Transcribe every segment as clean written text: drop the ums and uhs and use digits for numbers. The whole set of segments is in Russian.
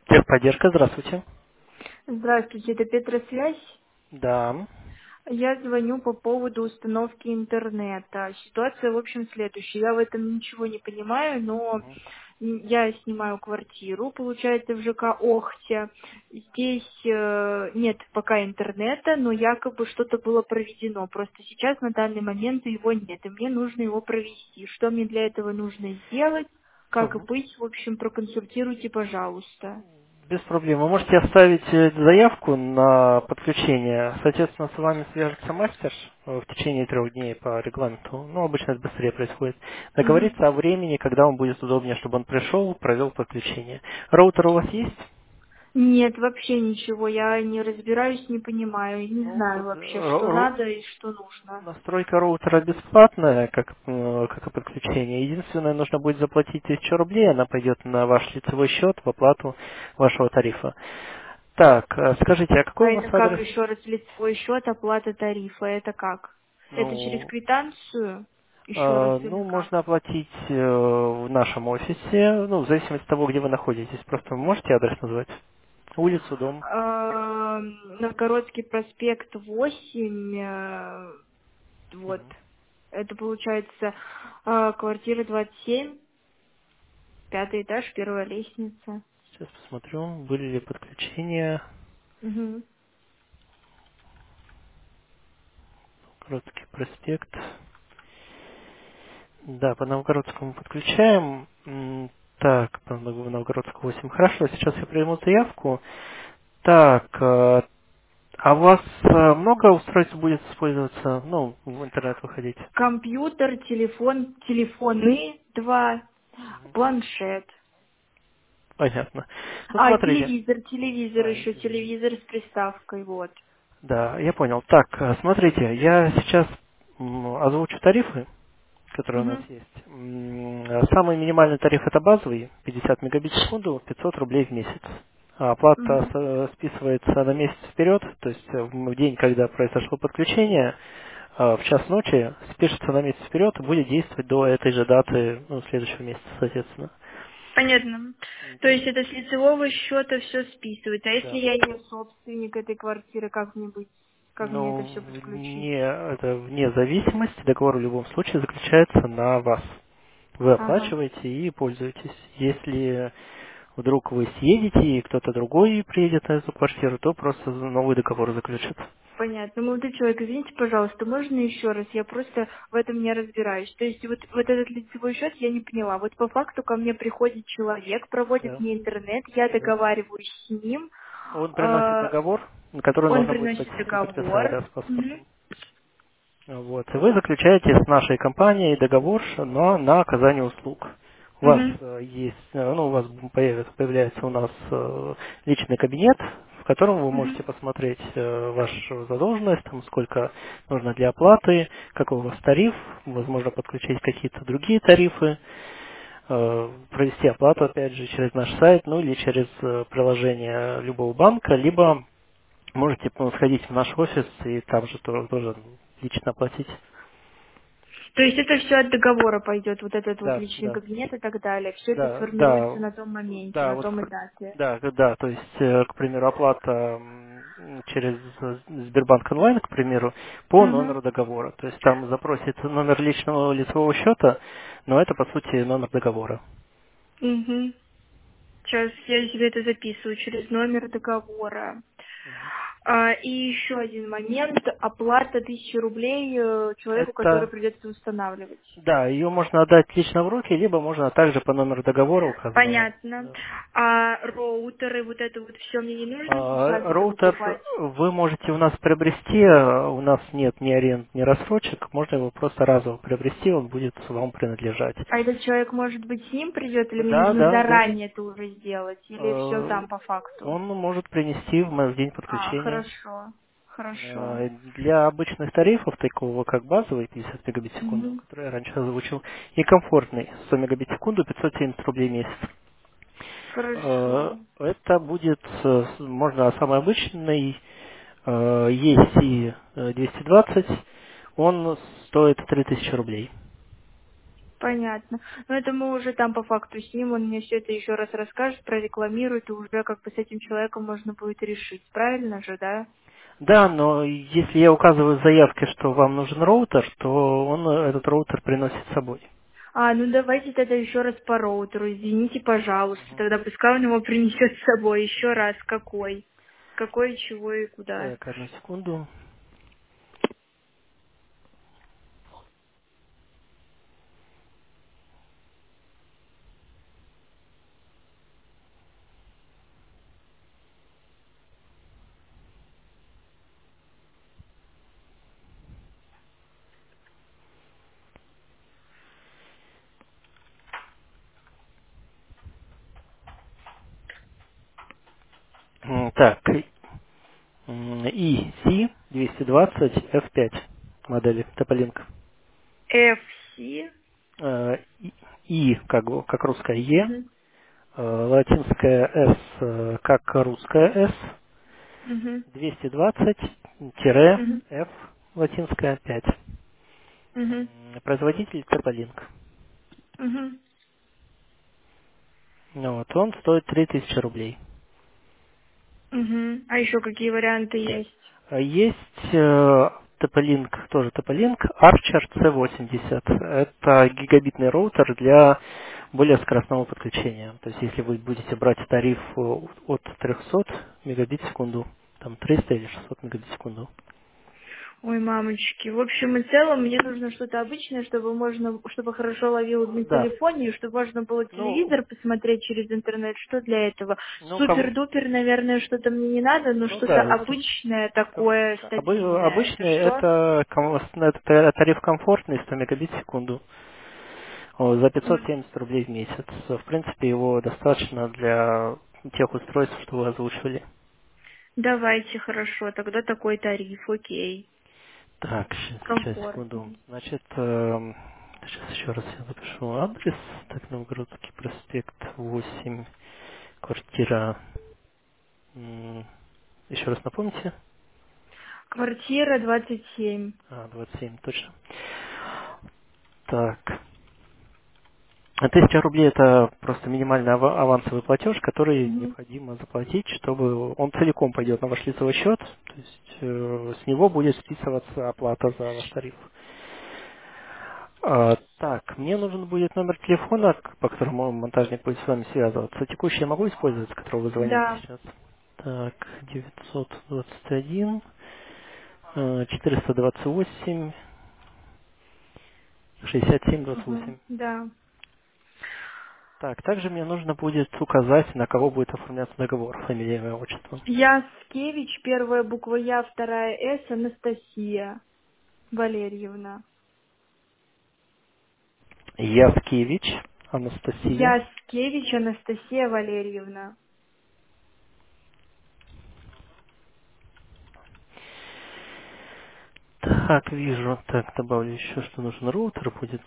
Техподдержка, здравствуйте. Здравствуйте, это Петросвязь. Да. Я звоню по поводу установки интернета. Ситуация, в общем, следующая. Я в этом ничего не понимаю, но Мгм. я снимаю квартиру, получается, в ЖК Охте. Здесь нет пока интернета, но якобы что-то было проведено. Просто сейчас на данный момент его нет, и мне нужно его провести. Что мне для этого нужно сделать? Как Мгм. быть? В общем, проконсультируйте, пожалуйста. Без проблем. Вы можете оставить заявку на подключение. Соответственно, с вами свяжется мастер в течение 3 дней по регламенту. Ну, обычно это быстрее происходит. Мгм. Договориться о времени, когда вам будет удобнее, чтобы он пришел, провел подключение. Роутер у вас есть? Нет, вообще ничего. Я не разбираюсь, не понимаю, не Ну, знаю вообще, что надо и что нужно. настройка роутера бесплатная, как и подключение. Единственное, нужно будет заплатить 1000 рублей, она пойдет на ваш лицевой счет в оплату вашего тарифа. Так, скажите, а какой А у вас это как адрес? еще раз лицевой счет, оплата тарифа? Это как? Это через Ну, квитанцию? Еще раз или ну, можно как? оплатить в нашем офисе, ну, в зависимости от того, где вы находитесь. Просто вы можете адрес назвать? Улицу, дом. Новгородский проспект 8, вот. Мгм. Это получается квартира 27, пятый этаж, первая лестница. Сейчас посмотрю, были ли подключения. Мгм. Короткий проспект. Да, по Новгородскому подключаем. Так, по Новгородскому 8. Хорошо, сейчас я приму заявку. Так, а у вас много устройств будет использоваться, ну, в интернет выходить? Компьютер, телефон, телефоны 2, планшет. Понятно. Ну, А, смотрите. телевизор еще, Извините. телевизор с приставкой, вот. Да, я понял. Так, смотрите, я сейчас озвучу тарифы, которые у нас Мгм, есть. Самый минимальный тариф это базовый, 50 мегабит в секунду, 500 рублей в месяц. А оплата мгм. списывается на месяц вперед, то есть в день, когда произошло подключение, в час ночи спишется на месяц вперед и будет действовать до этой же даты, ну, следующего месяца, соответственно. Понятно. То То есть есть, это с лицевого счета все списывает. А если да. я не собственник этой квартиры, как мне быть? Как мне это Ну, все подключить? вне зависимости, договор в любом случае заключается на вас. Вы Ага. оплачиваете и пользуетесь. Если вдруг вы съедете и кто-то другой приедет на эту квартиру, то просто новый договор заключат. Понятно. Молодой человек, извините, пожалуйста, можно еще раз? Я просто в этом не разбираюсь. То есть вот этот лицевой счет я не поняла. Вот по факту ко мне приходит человек, проводит Да, мне интернет, я да. договариваюсь с ним, Он приносит э, договор, на который он нужно будет приносит подписать, договор. да, с Мгм. паспортом. Вот. И вы заключаете с нашей компанией договор на оказание услуг. У вас Мгм. есть, ну, у вас появляется у нас личный кабинет, в котором вы Мгм. можете посмотреть вашу задолженность, там, сколько нужно для оплаты, какой у вас тариф, возможно подключить какие-то другие тарифы, провести оплату, опять же, через наш сайт, ну или через приложение любого банка, либо можете сходить в наш офис и там же тоже лично оплатить. То есть это все от договора пойдет, вот этот вот Да, личный да, кабинет и так далее. Все это да, сформируется да, на том моменте, да, на вот, том этапе. да, то есть, к примеру, оплата через Сбербанк онлайн, к примеру, по Угу. номеру договора. То есть там запросит номер личного лицевого счета, но это по сути номер договора. Угу. Сейчас я себе это записываю через номер договора. И еще один момент. Оплата 1000 рублей человеку, который Это, придется устанавливать. да, ее можно отдать лично в руки, либо можно также по номеру договора указанному. Понятно. Да. А роутеры, вот это вот все мне не нужно сейчас это Роутер покупать? вы можете у нас приобрести, у нас нет ни аренд, ни рассрочек, можно его просто разово приобрести, он будет вам принадлежать. А этот человек, может быть, с ним придет, или мне Да, нужно да, да. заранее это уже сделать, или все Э, там по факту? Он может принести в день А, подключения. хорошо. Хорошо. Для обычных тарифов, такого как базовый 50 мегабит в секунду, Мгм. который я раньше озвучил, и комфортный 100 мегабит в секунду 570 рублей в месяц. Хорошо. Это будет, можно самый обычный, есть и 220, он стоит 3000 рублей. Понятно. Но это мы уже там по факту с ним, он мне все это еще раз расскажет, прорекламирует, и уже как бы с этим человеком можно будет решить. Правильно же, да? Да, но если я указываю в заявке, что вам нужен роутер, то он этот роутер приносит с собой. А, ну давайте тогда еще раз по роутеру, извините, пожалуйста. Тогда пускай он его принесет с собой еще раз. Какой? Какой, чего и куда? Так, одну секунду. Так, EC220F5 модели Тополинк. FC. И как русская Е, Угу. латинская С как русская С, Угу. Угу. 220-F латинская 5. Угу. Производитель Тополинк. Угу. Ну вот, он стоит 3000 рублей. Угу. А еще какие варианты есть? Есть Тополинк, тоже Тополинк, Archer C80. Это гигабитный роутер для более скоростного подключения. То есть, если вы будете брать тариф от 300 мегабит в секунду, там 300 или 600 мегабит в секунду. Ой, мамочки. В общем и целом, мне нужно что-то обычное, чтобы хорошо ловил на Да. телефоне, и чтобы можно было Ну, телевизор посмотреть через интернет. Что для этого? ну, Супер-дупер, наверное, что-то мне не надо, но ну что-то да, обычное такое, стабильное. Это обычный что? это тариф комфортный, 100 мегабит в секунду. За М, 570 рублей в месяц. В принципе, его достаточно для тех устройств, что вы озвучивали. Давайте, хорошо, тогда такой тариф, окей. Так, сейчас, секунду. Комфортный. Значит, сейчас еще раз я запишу адрес. Так, Новгородский проспект 8, квартира. Еще раз напомните. Квартира 27. 27, точно. Так. 1000 рублей это просто минимальный авансовый платеж, который Мгм. необходимо заплатить, чтобы он целиком пойдет на ваш лицевой счет, то есть с него будет списываться оплата за ваш тариф. Так, мне нужен будет номер телефона, по которому монтажник будет с вами связываться. Текущий я могу использовать, с которого вы звоните Да. сейчас? Так, 921 428 67 Мгм. 28. Да. Так, также мне нужно будет указать, на кого будет оформляться договор, фамилия, имя, отчество. Яскевич, первая буква Я, вторая С, Анастасия Валерьевна. Яскевич Анастасия. Яскевич Анастасия Валерьевна. Так, вижу. Так, добавлю еще, что нужен роутер будет.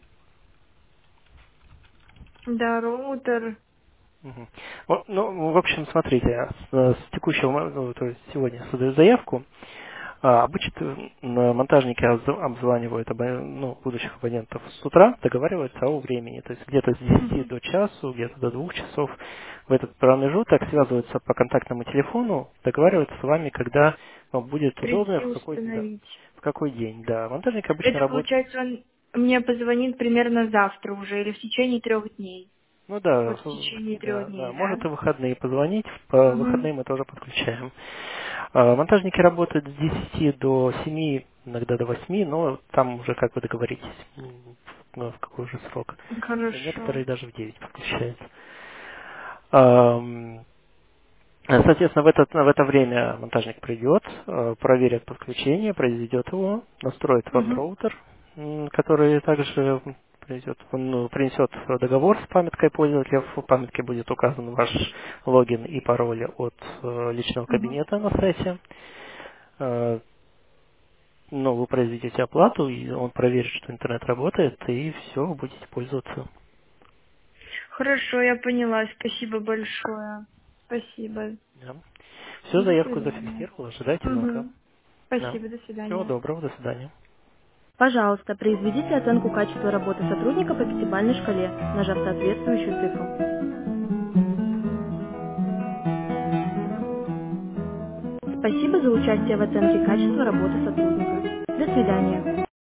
Да, роутер. Мгм. Ну, в общем, смотрите, с текущего, ну, то есть сегодня я создаю заявку. Обычно монтажники обзванивают будущих абонентов с утра, договариваются о времени. То есть где-то с 10 Мгм. до часу, где-то до 2 часов. В этот промежуток связываются по контактному телефону, договариваются с вами, когда вам будет удобно, Прийти да, установить. в какой день. Да, монтажник обычно Это работает. получается, он мне позвонит примерно завтра уже или в течение 3 дней. Ну да, Вот в течение трех да, дней, может да? и в выходные позвонить, по Угу. выходные мы тоже подключаем. Монтажники работают с 10 до 7, иногда до 8, но там уже как вы договоритесь, в какой же срок. Хорошо. Некоторые даже в 9 подключают. Ам, Соответственно, в это время монтажник придет, проверит подключение, произведет его, настроит вам Угу. роутер, который также придет, он принесет договор с памяткой пользователя. В памятке будет указан ваш логин и пароль от личного Угу. кабинета на сайте. Э, Вы произведете оплату, и он проверит, что интернет работает, и все, вы будете пользоваться. Хорошо, я поняла. Спасибо большое. Спасибо. Все, До заявку свидания. зафиксировал, ожидайте звонка. Угу. Да. Спасибо, до Всего свидания. доброго, до свидания. Пожалуйста, произведите оценку качества работы сотрудника по пятибалльной шкале, нажав соответствующую цифру. Спасибо за участие в оценке качества работы сотрудника. До свидания.